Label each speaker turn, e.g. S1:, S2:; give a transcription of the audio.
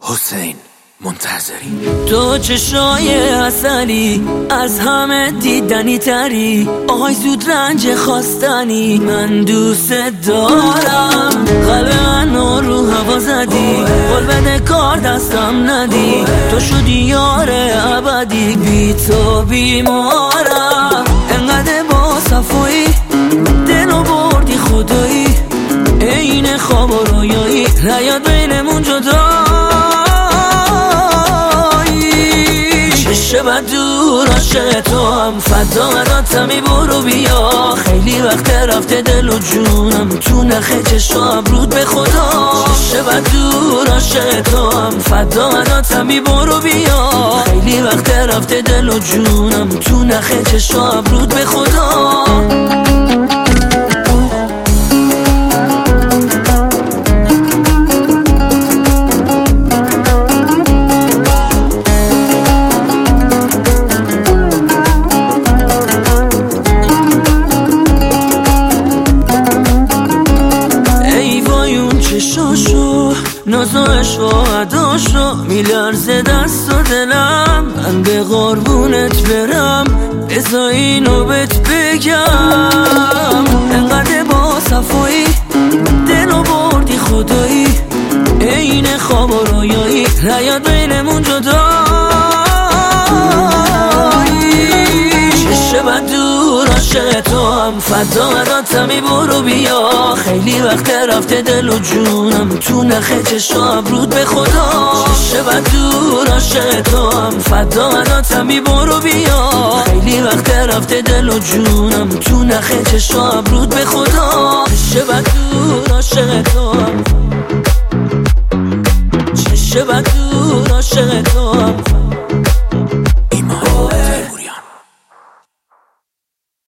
S1: حسین منتظری.
S2: تو چشای عسلی از همه دیدنی تری، آهای زود رنج خواستنی، من دوست دارم. قلب منو رو هوا زدی، قول بده کار دستم ندی، تو شدی یار ابدی، بی تو بیمارم. انقدر با صفایی دلو بردی خدایی، این خواب و رویایی نیاد بینمون جدا. شب دور عاشق تو هم فدا مراتمی، برو بیا خیلی وقت رفته دل و جونم تو نخه چشم رود به خدا. شب دور عاشق تو هم فدا مراتمی، برو بیا خیلی وقت رفته دل و جونم تو نخه چشم رود به خدا. چشاشو نازش و عداشو میلرزه دست و دلم، من به قربونت برم بذار اینو بهت بگم. انقدر با صفایی دلو بردی خدایی، این خواب و رویایی نیاد بینمون جدا. شب دور عاشق تو هم فدا مراتمی، برو بیا خیلی وقت رفته دل و جونم تو نخه چشم رود به خدا. شب دور عاشق تو هم فدا مراتمی، برو بیا خیلی وقت رفته دل و جونم تو نخه چشم رود به خدا. شب دور عاشق تو هم، شب دور عاشق تو هم